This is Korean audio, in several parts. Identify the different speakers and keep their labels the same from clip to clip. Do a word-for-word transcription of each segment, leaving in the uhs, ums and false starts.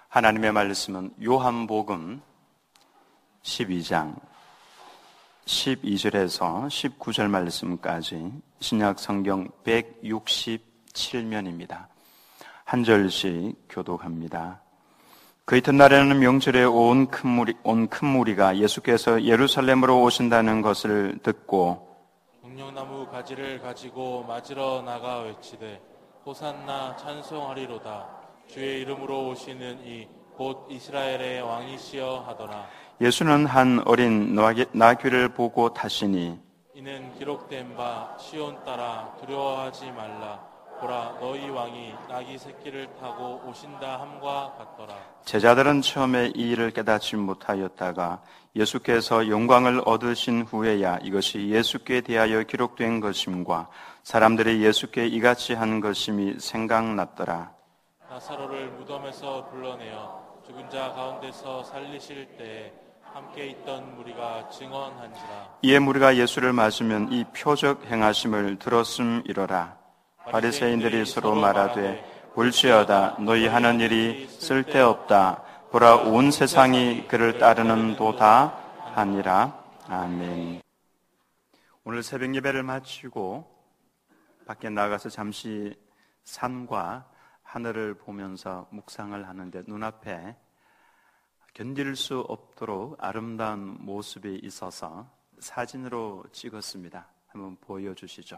Speaker 1: 하나님의 말씀은 요한복음 십이 장 십이 절에서 십구 절 말씀까지 신약 성경 백육십칠 면입니다. 한 절씩 교독합니다. 그 이튿날에는 명절에 온 큰 무리, 온 큰 무리가 예수께서 예루살렘으로 오신다는 것을 듣고
Speaker 2: 동력나무 가지를 가지고 맞으러 나가 외치되 호산나 찬송하리로다. 주의 이름으로 오시는 이 곧 이스라엘의 왕이시여 하더라.
Speaker 1: 예수는 한 어린 나귀를 보고 타시니
Speaker 2: 이는 기록된 바 시온 따라 두려워하지 말라. 보라 너희 왕이 나귀 새끼를 타고 오신다 함과 같더라.
Speaker 1: 제자들은 처음에 이 일을 깨닫지 못하였다가 예수께서 영광을 얻으신 후에야 이것이 예수께 대하여 기록된 것임과 사람들이 예수께 이같이 한 것임이 생각났더라.
Speaker 2: 나사로를 무덤에서 불러내어 죽은 자 가운데서 살리실 때에 함께 있던 무리가 증언한지라.
Speaker 1: 이에 무리가 예수를 맞으면 이 표적 행하심을 들었음이로라. 바리새인들이 서로 말하되 볼지어다 너희 하는 일이 쓸데없다. 보라 온 세상이 그를 따르는 도다 하니라. 아멘. 오늘 새벽 예배를 마치고 밖에 나가서 잠시 산과 하늘을 보면서 묵상을 하는데 눈앞에 견딜 수 없도록 아름다운 모습이 있어서 사진으로 찍었습니다. 한번 보여주시죠.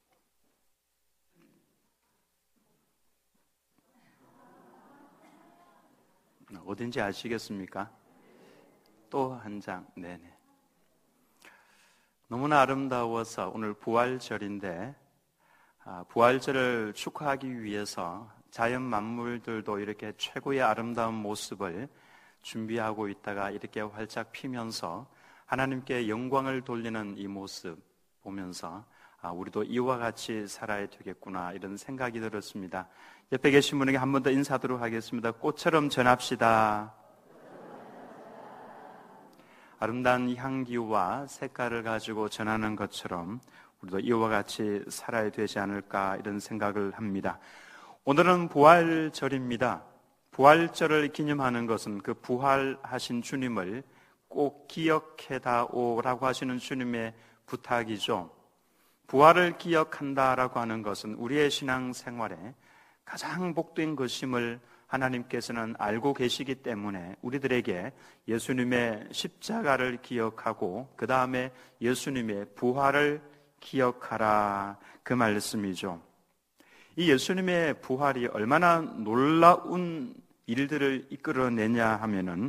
Speaker 1: 어딘지 아시겠습니까? 또 한 장. 네네. 너무나 아름다워서 오늘 부활절인데 부활절을 축하하기 위해서 자연 만물들도 이렇게 최고의 아름다운 모습을 준비하고 있다가 이렇게 활짝 피면서 하나님께 영광을 돌리는 이 모습 보면서 아, 우리도 이와 같이 살아야 되겠구나 이런 생각이 들었습니다. 옆에 계신 분에게 한 번 더 인사드리도록 하겠습니다. 꽃처럼 전합시다. 아름다운 향기와 색깔을 가지고 전하는 것처럼 우리도 이와 같이 살아야 되지 않을까 이런 생각을 합니다. 오늘은 부활절입니다. 부활절을 기념하는 것은 그 부활하신 주님을 꼭 기억해다오라고 하시는 주님의 부탁이죠. 부활을 기억한다라고 하는 것은 우리의 신앙생활에 가장 복된 것임을 하나님께서는 알고 계시기 때문에 우리들에게 예수님의 십자가를 기억하고 그 다음에 예수님의 부활을 기억하라 그 말씀이죠. 이 예수님의 부활이 얼마나 놀라운 일들을 이끌어내냐 하면은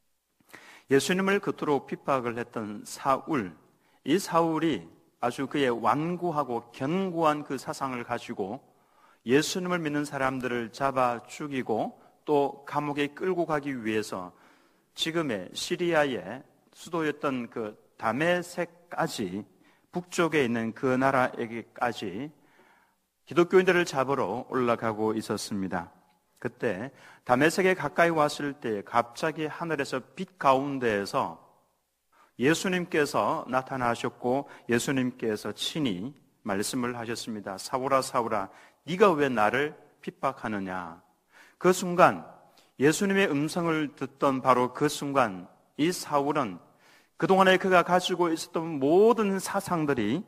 Speaker 1: 예수님을 그토록 핍박을 했던 사울, 이 사울이 아주 그의 완고하고 견고한 그 사상을 가지고 예수님을 믿는 사람들을 잡아 죽이고 또 감옥에 끌고 가기 위해서 지금의 시리아의 수도였던 그 다메섹까지 북쪽에 있는 그 나라에게까지 기독교인들을 잡으러 올라가고 있었습니다. 그때 다메섹에 가까이 왔을 때 갑자기 하늘에서 빛 가운데에서 예수님께서 나타나셨고 예수님께서 친히 말씀을 하셨습니다. 사울아 사울아 네가 왜 나를 핍박하느냐. 그 순간 예수님의 음성을 듣던 바로 그 순간 이 사울은 그동안에 그가 가지고 있었던 모든 사상들이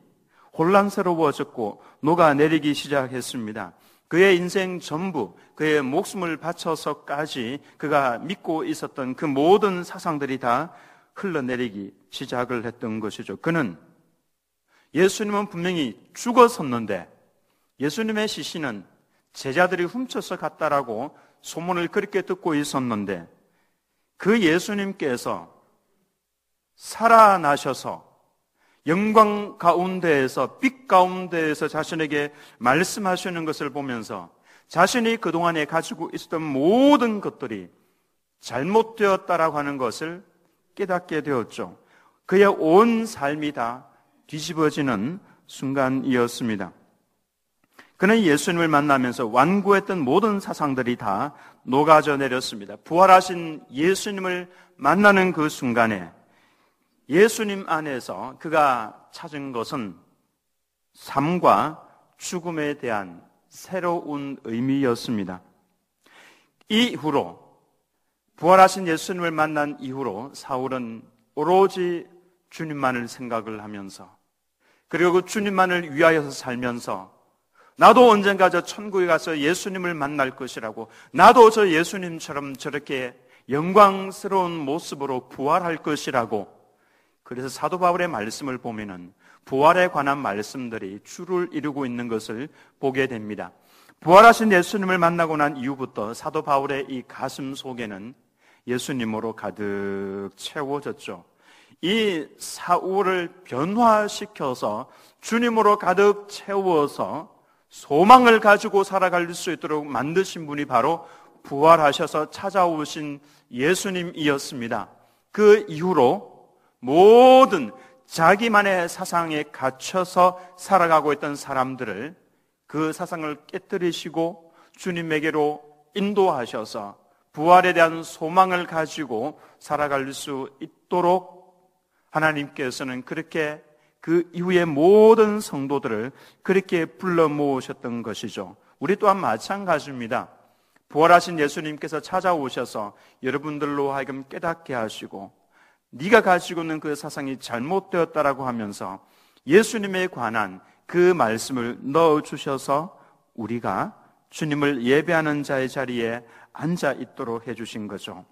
Speaker 1: 혼란스러워졌고 녹아내리기 시작했습니다. 그의 인생 전부 그의 목숨을 바쳐서까지 그가 믿고 있었던 그 모든 사상들이 다 흘러내리기 시작을 했던 것이죠. 그는 예수님은 분명히 죽었었는데 예수님의 시신은 제자들이 훔쳐서 갔다라고 소문을 그렇게 듣고 있었는데 그 예수님께서 살아나셔서 영광 가운데에서 빛 가운데에서 자신에게 말씀하시는 것을 보면서 자신이 그동안에 가지고 있었던 모든 것들이 잘못되었다라고 하는 것을 깨닫게 되었죠. 그의 온 삶이 다 뒤집어지는 순간이었습니다. 그는 예수님을 만나면서 완고했던 모든 사상들이 다 녹아져 내렸습니다. 부활하신 예수님을 만나는 그 순간에 예수님 안에서 그가 찾은 것은 삶과 죽음에 대한 새로운 의미였습니다. 이후로 부활하신 예수님을 만난 이후로 사울은 오로지 주님만을 생각을 하면서, 그리고 그 주님만을 위하여서 살면서, 나도 언젠가 저 천국에 가서 예수님을 만날 것이라고, 나도 저 예수님처럼 저렇게 영광스러운 모습으로 부활할 것이라고. 그래서 사도 바울의 말씀을 보면은 부활에 관한 말씀들이 줄을 이루고 있는 것을 보게 됩니다. 부활하신 예수님을 만나고 난 이후부터 사도 바울의 이 가슴 속에는 예수님으로 가득 채워졌죠. 이 사울을 변화시켜서 주님으로 가득 채워서 소망을 가지고 살아갈 수 있도록 만드신 분이 바로 부활하셔서 찾아오신 예수님이었습니다. 그 이후로 모든 자기만의 사상에 갇혀서 살아가고 있던 사람들을 그 사상을 깨뜨리시고 주님에게로 인도하셔서 부활에 대한 소망을 가지고 살아갈 수 있도록 하나님께서는 그렇게 그 이후의 모든 성도들을 그렇게 불러 모으셨던 것이죠. 우리 또한 마찬가지입니다. 부활하신 예수님께서 찾아오셔서 여러분들로 하여금 깨닫게 하시고, 네가 가지고 있는 그 사상이 잘못되었다라고 하면서 예수님에 관한 그 말씀을 넣어주셔서 우리가 주님을 예배하는 자의 자리에 앉아 있도록 해주신 거죠.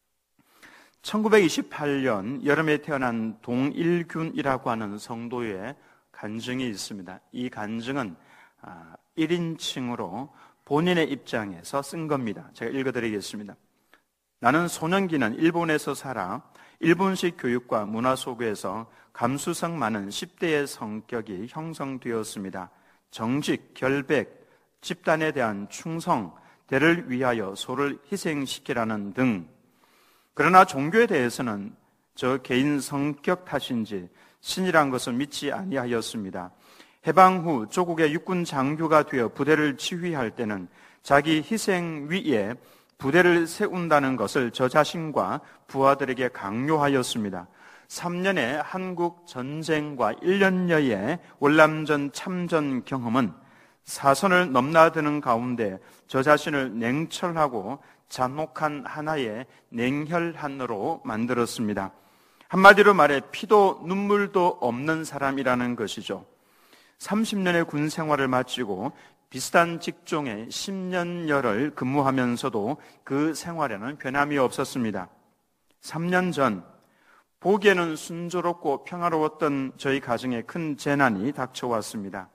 Speaker 1: 천구백이십팔 년 여름에 태어난 동일균이라고 하는 성도의 간증이 있습니다. 이 간증은 일 인칭으로 본인의 입장에서 쓴 겁니다. 제가 읽어드리겠습니다. 나는 소년기는 일본에서 살아 일본식 교육과 문화 속에서 감수성 많은 십 대의 성격이 형성되었습니다. 정직, 결백, 집단에 대한 충성, 대를 위하여 소를 희생시키라는 등. 그러나 종교에 대해서는 저 개인 성격 탓인지 신이란 것을 믿지 아니하였습니다. 해방 후 조국의 육군 장교가 되어 부대를 지휘할 때는 자기 희생 위에 부대를 세운다는 것을 저 자신과 부하들에게 강요하였습니다. 삼 년의 한국 전쟁과 일 년여의 월남전 참전 경험은 사선을 넘나드는 가운데 저 자신을 냉철하고 잔혹한 하나의 냉혈한으로 만들었습니다. 한마디로 말해 피도 눈물도 없는 사람이라는 것이죠. 삼십 년의 군 생활을 마치고 비슷한 직종에 십 년여를 근무하면서도 그 생활에는 변함이 없었습니다. 삼 년 전 보기에는 순조롭고 평화로웠던 저희 가정에 큰 재난이 닥쳐왔습니다.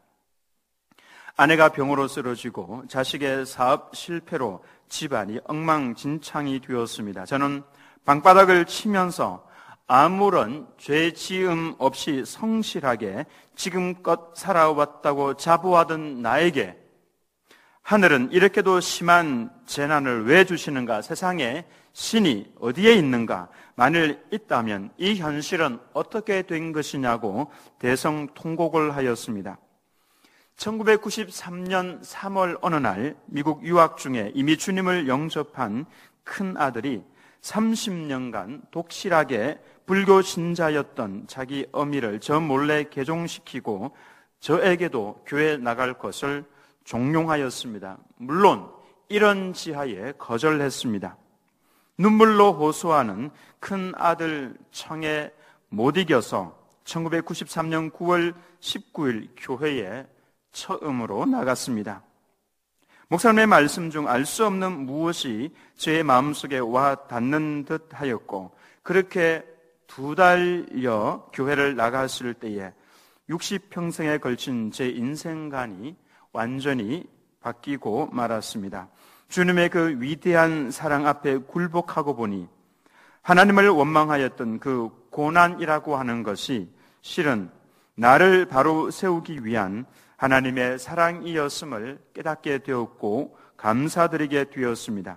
Speaker 1: 아내가 병으로 쓰러지고 자식의 사업 실패로 집안이 엉망진창이 되었습니다. 저는 방바닥을 치면서 아무런 죄 지음 없이 성실하게 지금껏 살아왔다고 자부하던 나에게 하늘은 이렇게도 심한 재난을 왜 주시는가? 세상에 신이 어디에 있는가? 만일 있다면 이 현실은 어떻게 된 것이냐고 대성통곡을 하였습니다. 천구백구십삼 년 삼월 어느 날 미국 유학 중에 이미 주님을 영접한 큰 아들이 삼십 년간 독실하게 불교 신자였던 자기 어미를 저 몰래 개종시키고 저에게도 교회 나갈 것을 종용하였습니다. 물론 이런 지하에 거절했습니다. 눈물로 호소하는 큰 아들 청에 못 이겨서 천구백구십삼 년 구월 십구일 교회에 처음으로 나갔습니다. 목사님의 말씀 중 알 수 없는 무엇이 제 마음속에 와 닿는 듯 하였고, 그렇게 두 달여 교회를 나갔을 때에 육십 평생에 걸친 제 인생관이 완전히 바뀌고 말았습니다. 주님의 그 위대한 사랑 앞에 굴복하고 보니 하나님을 원망하였던 그 고난이라고 하는 것이 실은 나를 바로 세우기 위한 하나님의 사랑이었음을 깨닫게 되었고 감사드리게 되었습니다.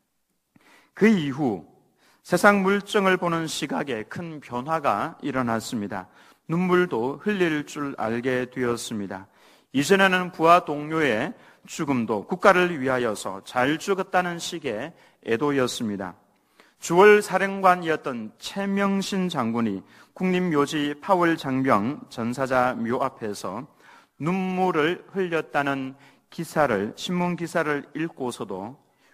Speaker 1: 그 이후 세상 물정을 보는 시각에 큰 변화가 일어났습니다. 눈물도 흘릴 줄 알게 되었습니다. 이전에는 부하 동료의 죽음도 국가를 위하여서 잘 죽었다는 식의 애도였습니다. 주월 사령관이었던 최명신 장군이 국립묘지 파월 장병 전사자 묘 앞에서 눈물을 흘렸다는 기사를, 신문 기사를 읽고서도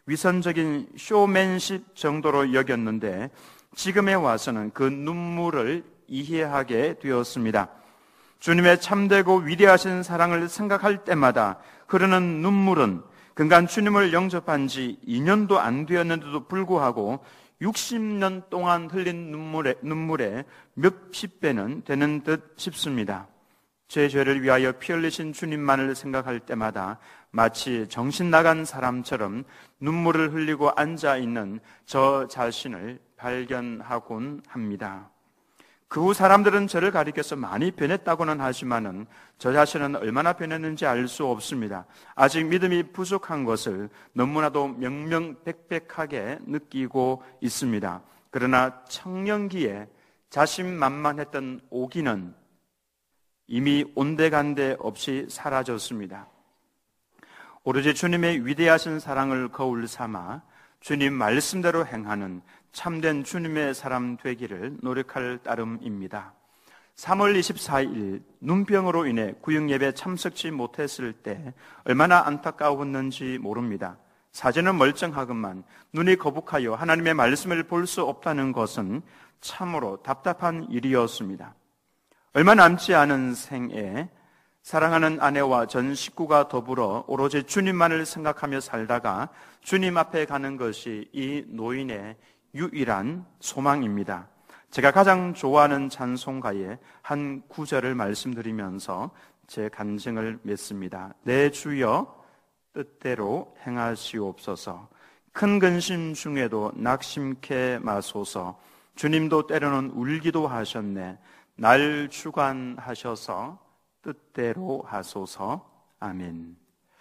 Speaker 1: 위선적인 쇼맨십 정도로 여겼는데 지금에 와서는 그 눈물을 이해하게 되었습니다. 주님의 참되고 위대하신 사랑을 생각할 때마다 흐르는 눈물은 그간 주님을 영접한 지 이 년도 안 되었는데도 불구하고 육십 년 동안 흘린 눈물의, 눈물의 몇십 배는 되는 듯 싶습니다. 제 죄를 위하여 피 흘리신 주님만을 생각할 때마다 마치 정신 나간 사람처럼 눈물을 흘리고 앉아있는 저 자신을 발견하곤 합니다. 그 후 사람들은 저를 가리켜서 많이 변했다고는 하지만은 저 자신은 얼마나 변했는지 알 수 없습니다. 아직 믿음이 부족한 것을 너무나도 명명백백하게 느끼고 있습니다. 그러나 청년기에 자신만만했던 오기는 이미 온데간데 없이 사라졌습니다. 오로지 주님의 위대하신 사랑을 거울 삼아 주님 말씀대로 행하는 참된 주님의 사람 되기를 노력할 따름입니다. 삼월 이십사일 눈병으로 인해 구역예배 참석지 못했을 때 얼마나 안타까웠는지 모릅니다. 사진은 멀쩡하건만 눈이 거북하여 하나님의 말씀을 볼 수 없다는 것은 참으로 답답한 일이었습니다. 얼마 남지 않은 생에 사랑하는 아내와 전 식구가 더불어 오로지 주님만을 생각하며 살다가 주님 앞에 가는 것이 이 노인의 유일한 소망입니다. 제가 가장 좋아하는 찬송가의 한 구절을 말씀드리면서 제 간증을 맺습니다. 내 주여 뜻대로 행하시옵소서. 큰 근심 중에도 낙심케 마소서. 주님도 때로는 울기도 하셨네. 날 주관하셔서 뜻대로 하소서. 아멘.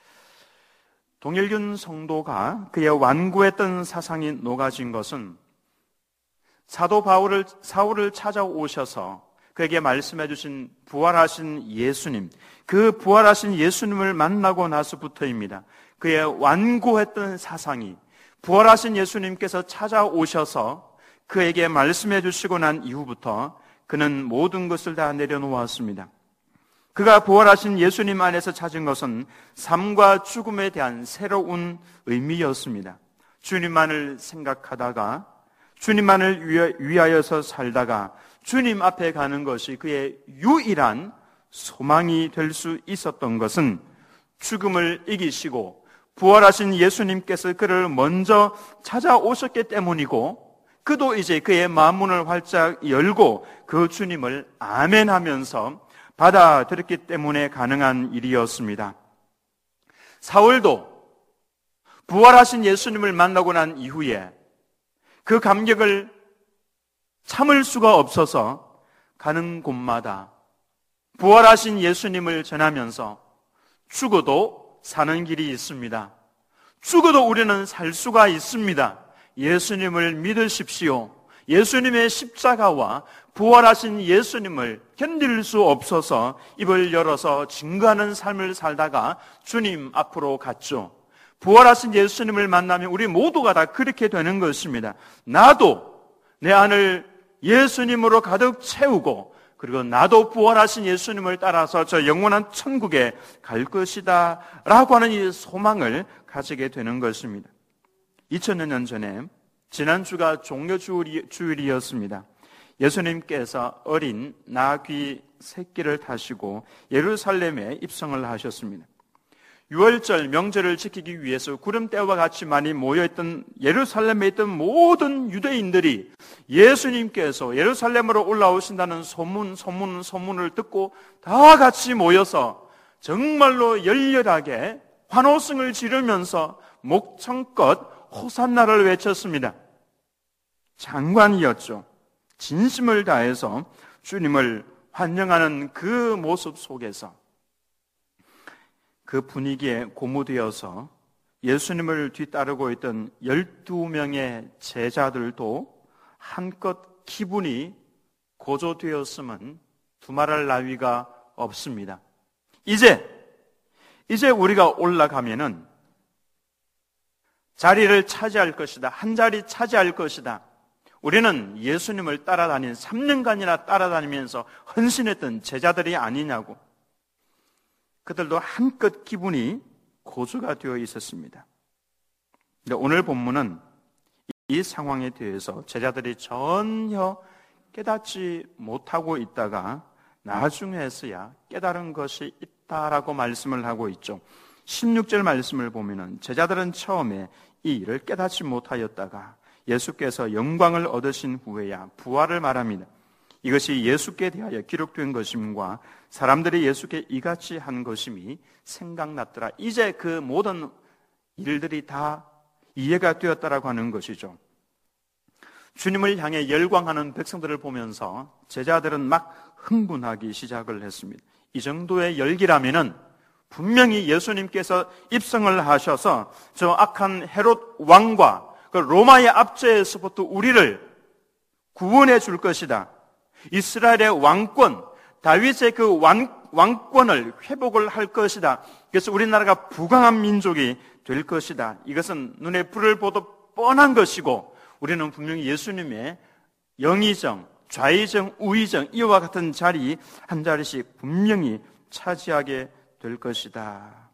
Speaker 1: 동일균 성도가 그의 완고했던 사상이 녹아진 것은 사도 바울을, 사울을 찾아오셔서 그에게 말씀해 주신 부활하신 예수님, 그 부활하신 예수님을 만나고 나서부터입니다. 그의 완고했던 사상이 부활하신 예수님께서 찾아오셔서 그에게 말씀해 주시고 난 이후부터 그는 모든 것을 다 내려놓았습니다. 그가 부활하신 예수님 안에서 찾은 것은 삶과 죽음에 대한 새로운 의미였습니다. 주님만을 생각하다가 주님만을 위하여서 살다가 주님 앞에 가는 것이 그의 유일한 소망이 될 수 있었던 것은 죽음을 이기시고 부활하신 예수님께서 그를 먼저 찾아오셨기 때문이고, 그도 이제 그의 마음문을 활짝 열고 그 주님을 아멘하면서 받아들였기 때문에 가능한 일이었습니다. 사울도 부활하신 예수님을 만나고 난 이후에 그 감격을 참을 수가 없어서 가는 곳마다 부활하신 예수님을 전하면서 죽어도 사는 길이 있습니다. 죽어도 우리는 살 수가 있습니다. 예수님을 믿으십시오. 예수님의 십자가와 부활하신 예수님을 견딜 수 없어서 입을 열어서 증거하는 삶을 살다가 주님 앞으로 갔죠. 부활하신 예수님을 만나면 우리 모두가 다 그렇게 되는 것입니다. 나도 내 안을 예수님으로 가득 채우고, 그리고 나도 부활하신 예수님을 따라서 저 영원한 천국에 갈 것이다 라고 하는 이 소망을 가지게 되는 것입니다. 이천 년 전에 지난주가 종려주일이었습니다. 예수님께서 어린 나귀 새끼를 타시고 예루살렘에 입성을 하셨습니다. 유월절 명절을 지키기 위해서 구름대와 같이 많이 모여있던 예루살렘에 있던 모든 유대인들이 예수님께서 예루살렘으로 올라오신다는 소문, 소문, 소문을 듣고 다 같이 모여서 정말로 열렬하게 환호성을 지르면서 목청껏 호산나를 외쳤습니다. 장관이었죠. 진심을 다해서 주님을 환영하는 그 모습 속에서 그 분위기에 고무되어서 예수님을 뒤따르고 있던 열두 명의 제자들도 한껏 기분이 고조되었음은 두말할 나위가 없습니다. 이제 이제 우리가 올라가면은 자리를 차지할 것이다. 한 자리 차지할 것이다. 우리는 예수님을 따라다닌 삼 년간이나 따라다니면서 헌신했던 제자들이 아니냐고. 그들도 한껏 기분이 고조가 되어 있었습니다. 오늘 본문은 이 상황에 대해서 제자들이 전혀 깨닫지 못하고 있다가 나중에서야 깨달은 것이 있다라고 말씀을 하고 있죠. 십육 절 말씀을 보면은 제자들은 처음에 이 일을 깨닫지 못하였다가 예수께서 영광을 얻으신 후에야 부활을 말합니다. 이것이 예수께 대하여 기록된 것임과 사람들이 예수께 이같이 한 것임이 생각났더라. 이제 그 모든 일들이 다 이해가 되었다라고 하는 것이죠. 주님을 향해 열광하는 백성들을 보면서 제자들은 막 흥분하기 시작을 했습니다. 이 정도의 열기라면은 분명히 예수님께서 입성을 하셔서 저 악한 헤롯 왕과 그 로마의 압제에서부터 우리를 구원해 줄 것이다. 이스라엘의 왕권, 다윗의 그 왕, 왕권을 회복을 할 것이다. 그래서 우리나라가 부강한 민족이 될 것이다. 이것은 눈에 불을 보듯 뻔한 것이고 우리는 분명히 예수님의 영의정, 좌의정, 우의정 이와 같은 자리 한 자리씩 분명히 차지하게 될 것이다.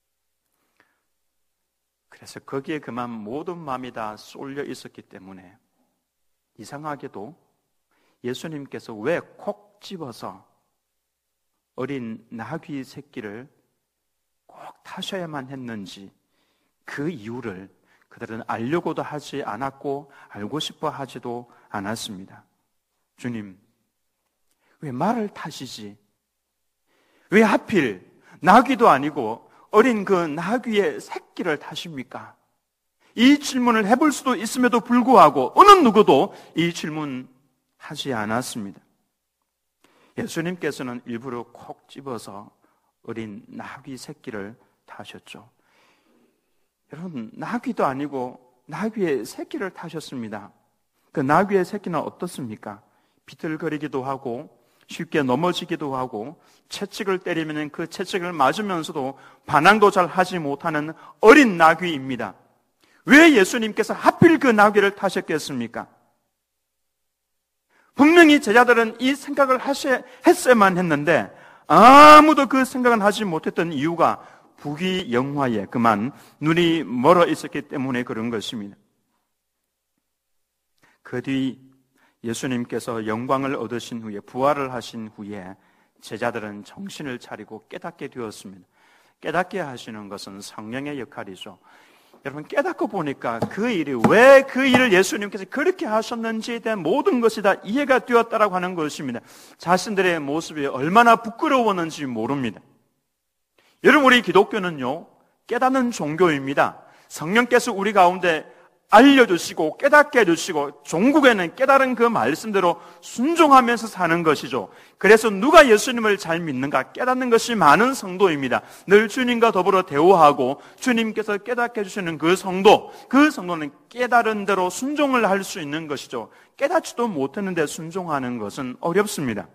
Speaker 1: 그래서 거기에 그만 모든 마음이 다 쏠려 있었기 때문에 이상하게도 예수님께서 왜 콕 집어서 어린 나귀 새끼를 꼭 타셔야만 했는지 그 이유를 그들은 알려고도 하지 않았고 알고 싶어 하지도 않았습니다. 주님, 왜 말을 타시지? 왜 하필 나귀도 아니고 어린 그 나귀의 새끼를 타십니까? 이 질문을 해볼 수도 있음에도 불구하고 어느 누구도 이 질문 하지 않았습니다. 예수님께서는 일부러 콕 집어서 어린 나귀 새끼를 타셨죠. 여러분, 나귀도 아니고 나귀의 새끼를 타셨습니다. 그 나귀의 새끼는 어떻습니까? 비틀거리기도 하고 쉽게 넘어지기도 하고 채찍을 때리면 그 채찍을 맞으면서도 반항도 잘 하지 못하는 어린 나귀입니다. 왜 예수님께서 하필 그 나귀를 타셨겠습니까? 분명히 제자들은 이 생각을 하셔, 했어야만 했는데 아무도 그 생각은 하지 못했던 이유가 부귀영화에 그만 눈이 멀어 있었기 때문에 그런 것입니다. 그 뒤 예수님께서 영광을 얻으신 후에 부활을 하신 후에 제자들은 정신을 차리고 깨닫게 되었습니다. 깨닫게 하시는 것은 성령의 역할이죠. 여러분, 깨닫고 보니까 그 일이 왜 그 일을 예수님께서 그렇게 하셨는지에 대한 모든 것이 다 이해가 되었다라고 하는 것입니다. 자신들의 모습이 얼마나 부끄러웠는지 모릅니다. 여러분, 우리 기독교는요 깨닫는 종교입니다. 성령께서 우리 가운데 알려주시고 깨닫게 해주시고 종국에는 깨달은 그 말씀대로 순종하면서 사는 것이죠. 그래서 누가 예수님을 잘 믿는가 깨닫는 것이 많은 성도입니다. 늘 주님과 더불어 대화하고 주님께서 깨닫게 해주시는 그 성도, 그 성도는 깨달은 대로 순종을 할 수 있는 것이죠. 깨닫지도 못했는데 순종하는 것은 어렵습니다.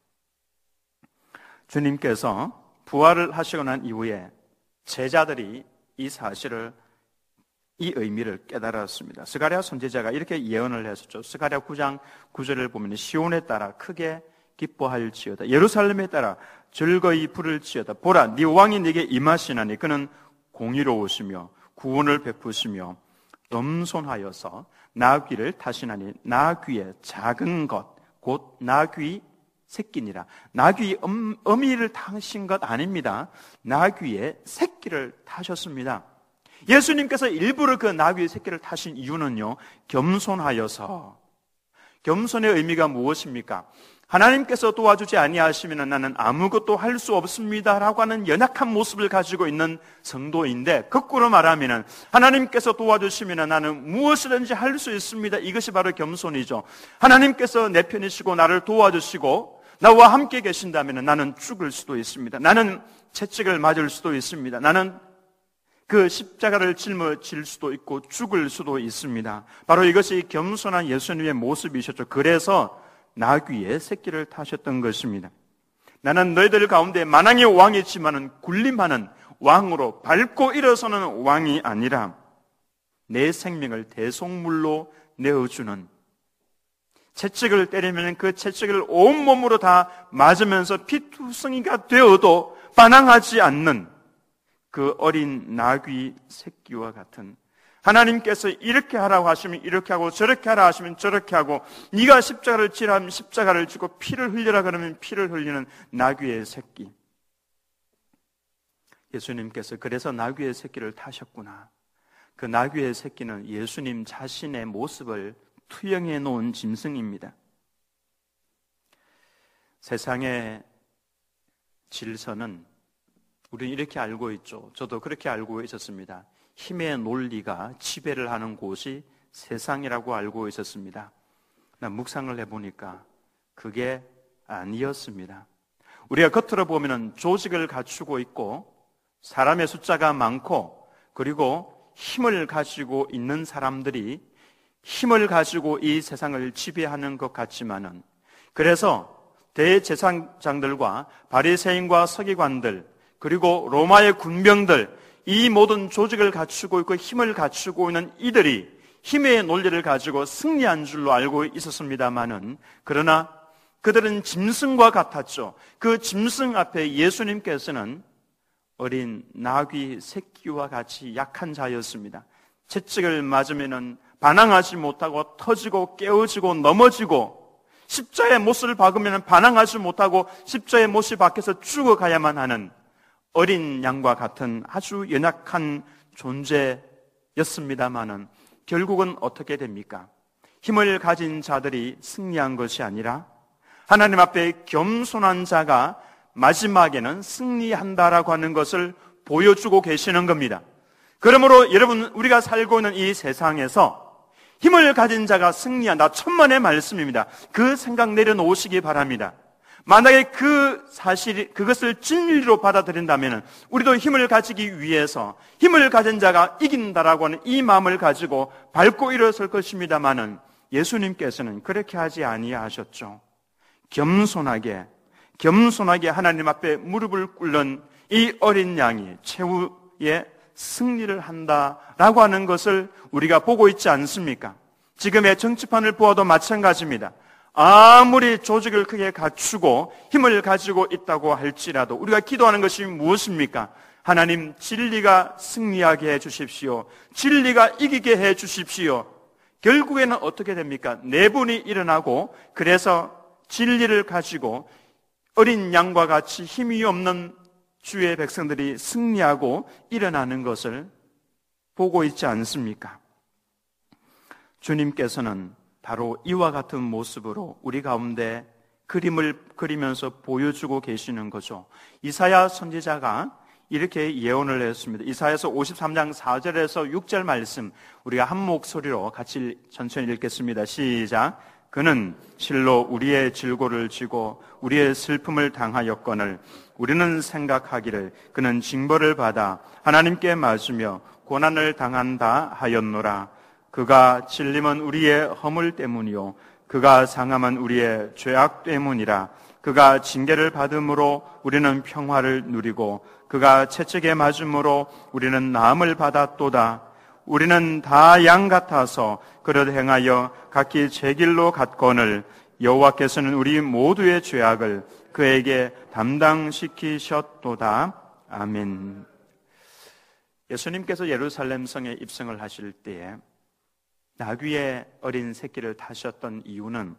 Speaker 1: 주님께서 부활을 하시고 난 이후에 제자들이 이 사실을 이 의미를 깨달았습니다. 스가랴 선지자가 이렇게 예언을 했었죠. 스가랴 구 장 구 절을 보면 시온에 따라 크게 기뻐할지어다. 예루살렘에 따라 즐거이 부를지어다. 보라, 네 왕이 네게 임하시나니 그는 공의로우시며 구원을 베푸시며 겸손하여서 나귀를 타시나니 나귀의 작은 것 곧 나귀 새끼니라. 나귀 음, 어미를 타신 것 아닙니다. 나귀의 새끼를 타셨습니다. 예수님께서 일부러 그 나귀의 새끼를 타신 이유는요, 겸손하여서. 겸손의 의미가 무엇입니까? 하나님께서 도와주지 아니하시면 나는 아무것도 할 수 없습니다라고 하는 연약한 모습을 가지고 있는 성도인데, 거꾸로 말하면 하나님께서 도와주시면 나는 무엇이든지 할 수 있습니다. 이것이 바로 겸손이죠. 하나님께서 내 편이시고 나를 도와주시고 나와 함께 계신다면 나는 죽을 수도 있습니다. 나는 채찍을 맞을 수도 있습니다. 나는 그 십자가를 짊어질 수도 있고 죽을 수도 있습니다. 바로 이것이 겸손한 예수님의 모습이셨죠. 그래서 나귀의 새끼를 타셨던 것입니다. 나는 너희들 가운데 만왕의 왕이지만은 군림하는 왕으로 밟고 일어서는 왕이 아니라 내 생명을 대속물로 내어주는, 채찍을 때리면 그 채찍을 온몸으로 다 맞으면서 피투성이가 되어도 반항하지 않는 그 어린 나귀 새끼와 같은 하나님께서 이렇게 하라고 하시면 이렇게 하고 저렇게 하라 하시면 저렇게 하고 네가 십자가를 지라 하면 십자가를 지고 피를 흘리라 그러면 피를 흘리는 나귀의 새끼. 예수님께서 그래서 나귀의 새끼를 타셨구나. 그 나귀의 새끼는 예수님 자신의 모습을 투영해 놓은 짐승입니다. 세상의 질서는 우리는 이렇게 알고 있죠. 저도 그렇게 알고 있었습니다. 힘의 논리가 지배를 하는 곳이 세상이라고 알고 있었습니다. 난 묵상을 해보니까 그게 아니었습니다. 우리가 겉으로 보면 조직을 갖추고 있고 사람의 숫자가 많고 그리고 힘을 가지고 있는 사람들이 힘을 가지고 이 세상을 지배하는 것 같지만은, 그래서 대제사장들과 바리새인과 서기관들 그리고 로마의 군병들, 이 모든 조직을 갖추고 있고 힘을 갖추고 있는 이들이 힘의 논리를 가지고 승리한 줄로 알고 있었습니다마는, 그러나 그들은 짐승과 같았죠. 그 짐승 앞에 예수님께서는 어린 나귀 새끼와 같이 약한 자였습니다. 채찍을 맞으면은 반항하지 못하고 터지고 깨어지고 넘어지고, 십자의 못을 박으면 반항하지 못하고 십자의 못이 박혀서 죽어가야만 하는 어린 양과 같은 아주 연약한 존재였습니다마는 결국은 어떻게 됩니까? 힘을 가진 자들이 승리한 것이 아니라 하나님 앞에 겸손한 자가 마지막에는 승리한다라고 하는 것을 보여주고 계시는 겁니다. 그러므로 여러분, 우리가 살고 있는 이 세상에서 힘을 가진 자가 승리한다, 천만의 말씀입니다. 그 생각 내려놓으시기 바랍니다. 만약에 그 사실, 그것을 진리로 받아들인다면 우리도 힘을 가지기 위해서 힘을 가진 자가 이긴다라고 하는 이 마음을 가지고 밟고 일어설 것입니다마는, 예수님께서는 그렇게 하지 아니하셨죠. 겸손하게 겸손하게 하나님 앞에 무릎을 꿇는 이 어린 양이 최후의 승리를 한다라고 하는 것을 우리가 보고 있지 않습니까? 지금의 정치판을 보아도 마찬가지입니다. 아무리 조직을 크게 갖추고 힘을 가지고 있다고 할지라도 우리가 기도하는 것이 무엇입니까? 하나님, 진리가 승리하게 해 주십시오. 진리가 이기게 해 주십시오. 결국에는 어떻게 됩니까? 내분이 일어나고, 그래서 진리를 가지고 어린 양과 같이 힘이 없는 주의 백성들이 승리하고 일어나는 것을 보고 있지 않습니까? 주님께서는 바로 이와 같은 모습으로 우리 가운데 그림을 그리면서 보여주고 계시는 거죠. 이사야 선지자가 이렇게 예언을 했습니다. 이사야서 오십삼 장 사 절에서 육 절 말씀, 우리가 한 목소리로 같이 천천히 읽겠습니다. 시작. 그는 실로 우리의 질고를 지고 우리의 슬픔을 당하였거늘 우리는 생각하기를 그는 징벌을 받아 하나님께 맞으며 고난을 당한다 하였노라. 그가 찔림은 우리의 허물 때문이요 그가 상함은 우리의 죄악 때문이라. 그가 징계를 받음으로 우리는 평화를 누리고 그가 채찍에 맞음으로 우리는 나음을 받았도다. 우리는 다 양 같아서 그릇 행하여 각기 제 길로 갔거늘 여호와께서는 우리 모두의 죄악을 그에게 담당시키셨도다. 아멘. 예수님께서 예루살렘 성에 입성을 하실 때에 나귀의 어린 새끼를 타셨던 이유는,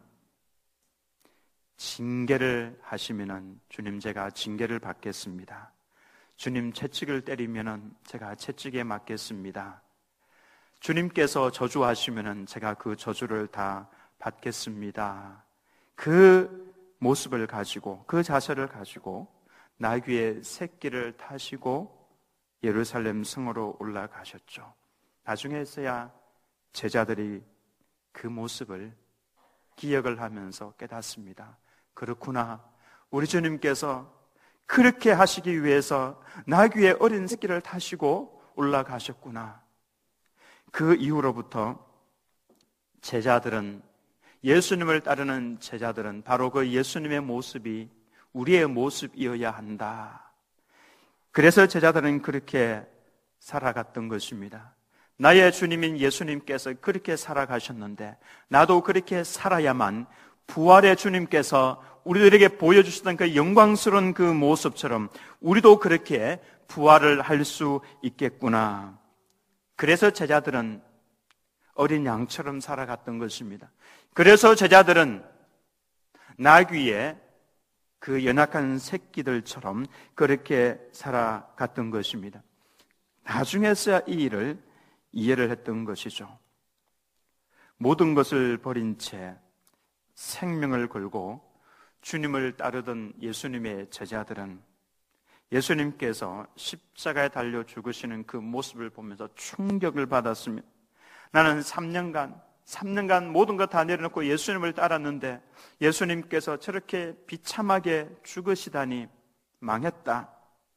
Speaker 1: 징계를 하시면은 주님 제가 징계를 받겠습니다. 주님 채찍을 때리면은 제가 채찍에 맞겠습니다. 주님께서 저주하시면은 제가 그 저주를 다 받겠습니다. 그 모습을 가지고, 그 자세를 가지고 나귀의 새끼를 타시고 예루살렘 성으로 올라가셨죠. 나중에서야 제자들이 그 모습을 기억을 하면서 깨닫습니다. 그렇구나, 우리 주님께서 그렇게 하시기 위해서 나귀의 어린 새끼를 타시고 올라가셨구나. 그 이후로부터 제자들은, 예수님을 따르는 제자들은 바로 그 예수님의 모습이 우리의 모습이어야 한다. 그래서 제자들은 그렇게 살아갔던 것입니다. 나의 주님인 예수님께서 그렇게 살아가셨는데 나도 그렇게 살아야만 부활의 주님께서 우리들에게 보여주시던 그 영광스러운 그 모습처럼 우리도 그렇게 부활을 할 수 있겠구나. 그래서 제자들은 어린 양처럼 살아갔던 것입니다. 그래서 제자들은 나귀의 그 연약한 새끼들처럼 그렇게 살아갔던 것입니다. 나중에서야 이 일을 이해를 했던 것이죠. 모든 것을 버린 채 생명을 걸고 주님을 따르던 예수님의 제자들은 예수님께서 십자가에 달려 죽으시는 그 모습을 보면서 충격을 받았습니다. 나는 삼 년간, 삼 년간 모든 것 다 내려놓고 예수님을 따랐는데 예수님께서 저렇게 비참하게 죽으시다니 망했다.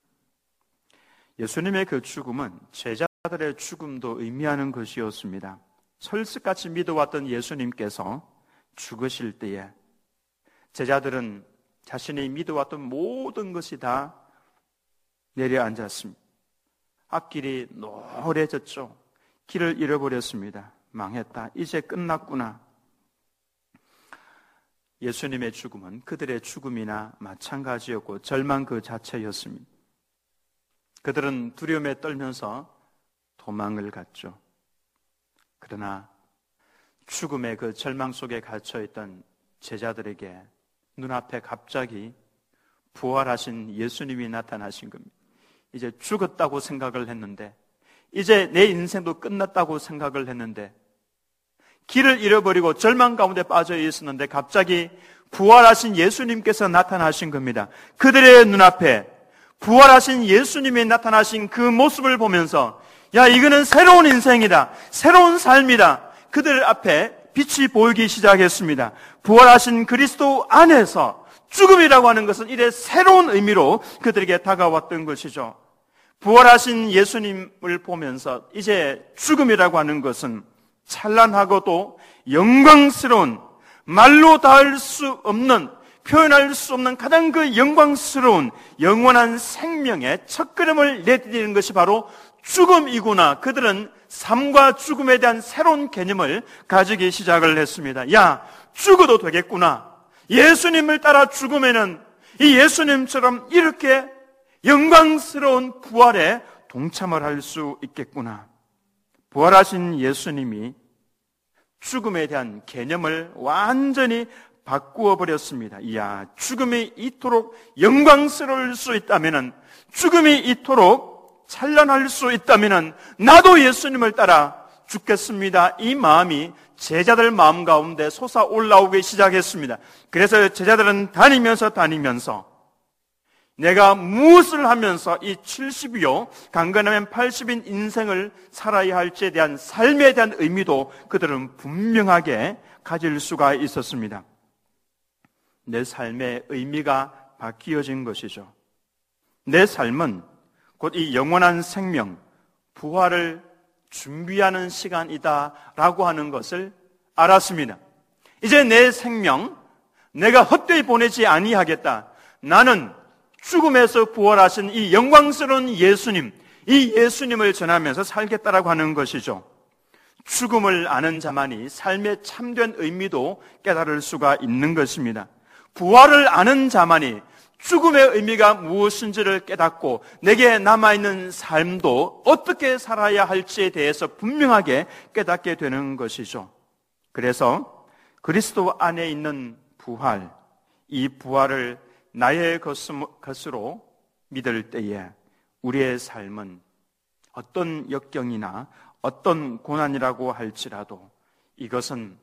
Speaker 1: 예수님의 그 죽음은 제자들의 죽음도 의미하는 것이었습니다. 철석같이 믿어왔던 예수님께서 죽으실 때에 제자들은 자신이 믿어왔던 모든 것이 다 내려앉았습니다. 앞길이 노래졌죠. 길을 잃어버렸습니다. 망했다. 이제 끝났구나. 예수님의 죽음은 그들의 죽음이나 마찬가지였고 절망 그 자체였습니다. 그들은 두려움에 떨면서 도망을 갔죠. 그러나 죽음의 그 절망 속에 갇혀있던 제자들에게 눈앞에 갑자기 부활하신 예수님이 나타나신 겁니다. 이제 죽었다고 생각을 했는데, 이제 내 인생도 끝났다고 생각을 했는데, 길을 잃어버리고 절망 가운데 빠져 있었는데 갑자기 부활하신 예수님께서 나타나신 겁니다. 그들의 눈앞에 부활하신 예수님이 나타나신 그 모습을 보면서 야, 이거는 새로운 인생이다. 새로운 삶이다. 그들 앞에 빛이 보이기 시작했습니다. 부활하신 그리스도 안에서 죽음이라고 하는 것은 이래 새로운 의미로 그들에게 다가왔던 것이죠. 부활하신 예수님을 보면서 이제 죽음이라고 하는 것은 찬란하고도 영광스러운, 말로 닿을 수 없는, 표현할 수 없는 가장 그 영광스러운 영원한 생명의 첫걸음을 내디디는 것이 바로 죽음이구나. 그들은 삶과 죽음에 대한 새로운 개념을 가지기 시작을 했습니다. 야, 죽어도 되겠구나. 예수님을 따라 죽으면은 이 예수님처럼 이렇게 영광스러운 부활에 동참을 할 수 있겠구나. 부활하신 예수님이 죽음에 대한 개념을 완전히 바꾸어 버렸습니다. 이야, 죽음이 이토록 영광스러울 수 있다면은, 죽음이 이토록 찬란할 수 있다면은 나도 예수님을 따라 죽겠습니다. 이 마음이 제자들 마음 가운데 솟아 올라오기 시작했습니다. 그래서 제자들은 다니면서 다니면서 내가 무엇을 하면서 이 칠십이요 강건하면 팔십인 인생을 살아야 할지에 대한 삶에 대한 의미도 그들은 분명하게 가질 수가 있었습니다. 내 삶의 의미가 바뀌어진 것이죠. 내 삶은 곧 이 영원한 생명, 부활을 준비하는 시간이다라고 하는 것을 알았습니다. 이제 내 생명, 내가 헛되이 보내지 아니하겠다. 나는 죽음에서 부활하신 이 영광스러운 예수님, 이 예수님을 전하면서 살겠다라고 하는 것이죠. 죽음을 아는 자만이 삶의 참된 의미도 깨달을 수가 있는 것입니다. 부활을 아는 자만이 죽음의 의미가 무엇인지를 깨닫고 내게 남아있는 삶도 어떻게 살아야 할지에 대해서 분명하게 깨닫게 되는 것이죠. 그래서 그리스도 안에 있는 부활, 이 부활을 나의 것으로 믿을 때에 우리의 삶은 어떤 역경이나 어떤 고난이라고 할지라도 이것은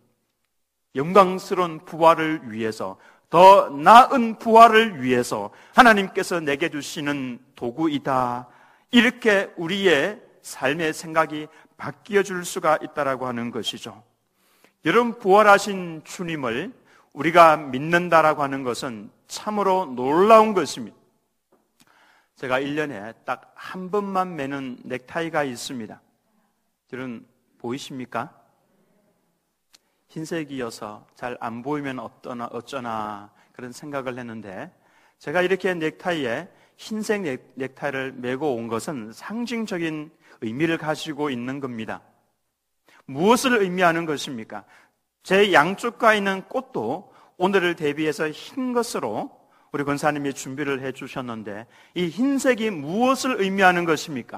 Speaker 1: 영광스러운 부활을 위해서, 더 나은 부활을 위해서 하나님께서 내게 주시는 도구이다. 이렇게 우리의 삶의 생각이 바뀌어 줄 수가 있다라고 하는 것이죠. 여러분, 부활하신 주님을 우리가 믿는다라고 하는 것은 참으로 놀라운 것입니다. 제가 일 년에 딱 한 번만 매는 넥타이가 있습니다. 여러분 보이십니까? 흰색이어서 잘 안 보이면 어떠나 어쩌나 그런 생각을 했는데, 제가 이렇게 넥타이에 흰색 넥타이를 메고 온 것은 상징적인 의미를 가지고 있는 겁니다. 무엇을 의미하는 것입니까? 제 양쪽가 있는 꽃도 오늘을 대비해서 흰 것으로 우리 권사님이 준비를 해 주셨는데, 이 흰색이 무엇을 의미하는 것입니까?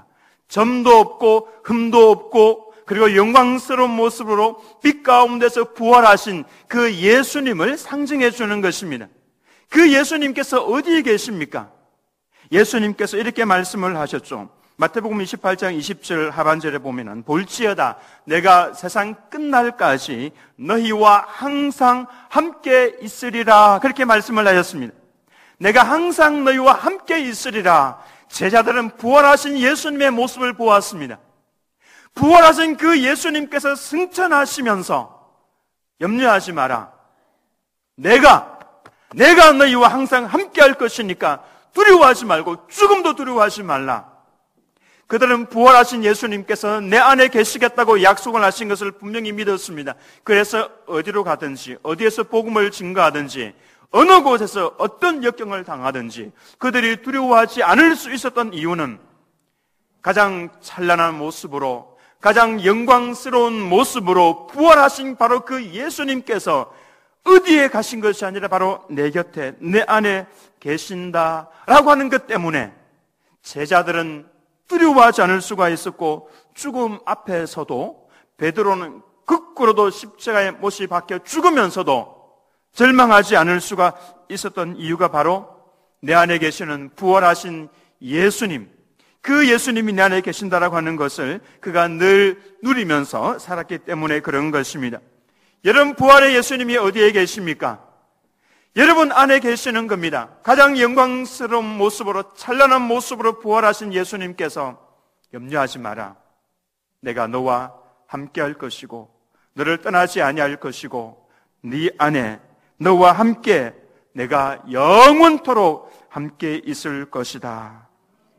Speaker 1: 점도 없고 흠도 없고 그리고 영광스러운 모습으로 빛 가운데서 부활하신 그 예수님을 상징해 주는 것입니다. 그 예수님께서 어디에 계십니까? 예수님께서 이렇게 말씀을 하셨죠. 마태복음 이십팔 장 이십 절 하반절에 보면은 볼지어다 내가 세상 끝날까지 너희와 항상 함께 있으리라 그렇게 말씀을 하셨습니다. 내가 항상 너희와 함께 있으리라. 제자들은 부활하신 예수님의 모습을 보았습니다. 부활하신 그 예수님께서 승천하시면서 염려하지 마라. 내가 내가 너희와 항상 함께 할 것이니까 두려워하지 말고 죽음도 두려워하지 말라. 그들은 부활하신 예수님께서 내 안에 계시겠다고 약속을 하신 것을 분명히 믿었습니다. 그래서 어디로 가든지 어디에서 복음을 증거하든지 어느 곳에서 어떤 역경을 당하든지 그들이 두려워하지 않을 수 있었던 이유는 가장 찬란한 모습으로 가장 영광스러운 모습으로 부활하신 바로 그 예수님께서 어디에 가신 것이 아니라 바로 내 곁에 내 안에 계신다라고 하는 것 때문에 제자들은 두려워하지 않을 수가 있었고 죽음 앞에서도 베드로는 거꾸로도 십자가에 못이 박혀 죽으면서도 절망하지 않을 수가 있었던 이유가 바로 내 안에 계시는 부활하신 예수님, 그 예수님이 내 안에 계신다라고 하는 것을 그가 늘 누리면서 살았기 때문에 그런 것입니다. 여러분, 부활의 예수님이 어디에 계십니까? 여러분 안에 계시는 겁니다. 가장 영광스러운 모습으로 찬란한 모습으로 부활하신 예수님께서 염려하지 마라. 내가 너와 함께 할 것이고 너를 떠나지 아니할 것이고 네 안에 너와 함께 내가 영원토록 함께 있을 것이다.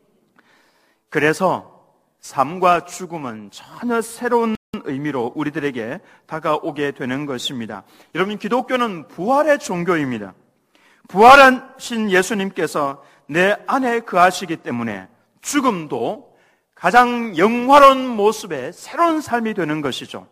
Speaker 1: 그래서 삶과 죽음은 전혀 새로운 의미로 우리들에게 다가오게 되는 것입니다. 여러분, 기독교는 부활의 종교입니다. 부활하신 예수님께서 내 안에 거하시기 때문에 죽음도 가장 영화로운 모습의 새로운 삶이 되는 것이죠.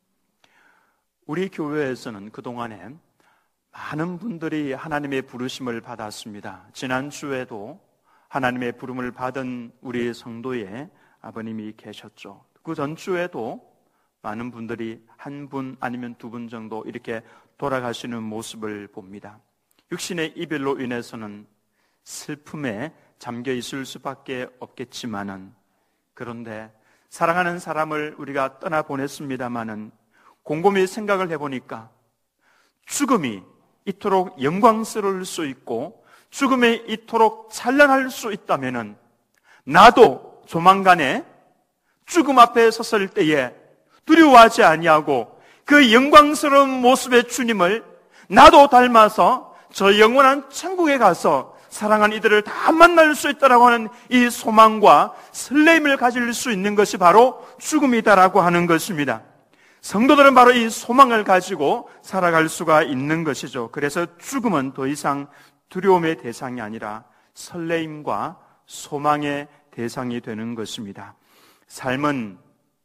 Speaker 1: 우리 교회에서는 그동안에 많은 분들이 하나님의 부르심을 받았습니다. 지난주에도 하나님의 부름을 받은 우리 성도의 아버님이 계셨죠. 그 전주에도 많은 분들이 한 분 아니면 두 분 정도 이렇게 돌아가시는 모습을 봅니다. 육신의 이별로 인해서는 슬픔에 잠겨 있을 수밖에 없겠지만은, 그런데 사랑하는 사람을 우리가 떠나보냈습니다마는 곰곰이 생각을 해보니까 죽음이 이토록 영광스러울 수 있고 죽음이 이토록 찬란할 수 있다면은 나도 조만간에 죽음 앞에 섰을 때에 두려워하지 아니하고 그 영광스러운 모습의 주님을 나도 닮아서 저 영원한 천국에 가서 사랑하는 이들을 다 만날 수 있다라고 하는 이 소망과 설렘을 가질 수 있는 것이 바로 죽음이다라고 하는 것입니다. 성도들은 바로 이 소망을 가지고 살아갈 수가 있는 것이죠. 그래서 죽음은 더 이상 두려움의 대상이 아니라 설레임과 소망의 대상이 되는 것입니다. 삶은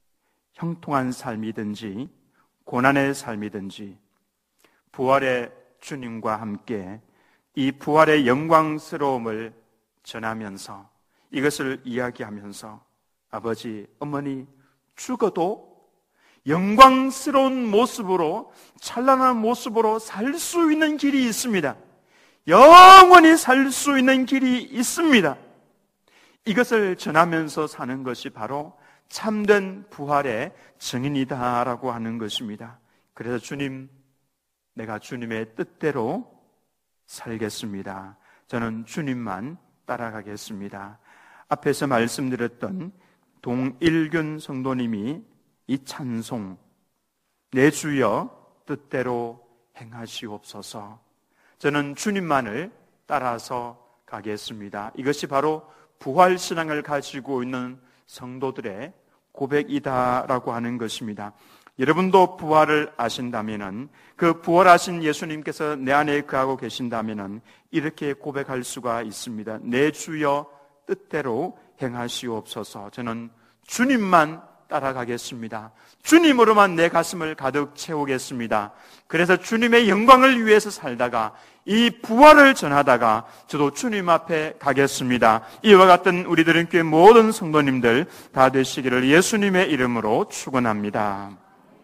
Speaker 1: 형통한 삶이든지 고난의 삶이든지 부활의 주님과 함께 이 부활의 영광스러움을 전하면서 이것을 이야기하면서 아버지, 어머니, 죽어도 영광스러운 모습으로 찬란한 모습으로 살 수 있는 길이 있습니다. 영원히 살 수 있는 길이 있습니다. 이것을 전하면서 사는 것이 바로 참된 부활의 증인이다라고 하는 것입니다. 그래서 주님, 내가 주님의 뜻대로 살겠습니다. 저는 주님만 따라가겠습니다. 앞에서 말씀드렸던 동일균 성도님이 이 찬송, 내 주여 뜻대로 행하시옵소서, 저는 주님만을 따라서 가겠습니다. 이것이 바로 부활신앙을 가지고 있는 성도들의 고백이다라고 하는 것입니다. 여러분도 부활을 아신다면은, 그 부활하신 예수님께서 내 안에 거하고 계신다면은 이렇게 고백할 수가 있습니다. 내 주여 뜻대로 행하시옵소서, 저는 주님만 따라가겠습니다. 주님으로만 내 가슴을 가득 채우겠습니다. 그래서 주님의 영광을 위해서 살다가 이 부활을 전하다가 저도 주님 앞에 가겠습니다. 이와 같은 우리들은 교회 모든 성도님들 다 되시기를 예수님의 이름으로 축원합니다.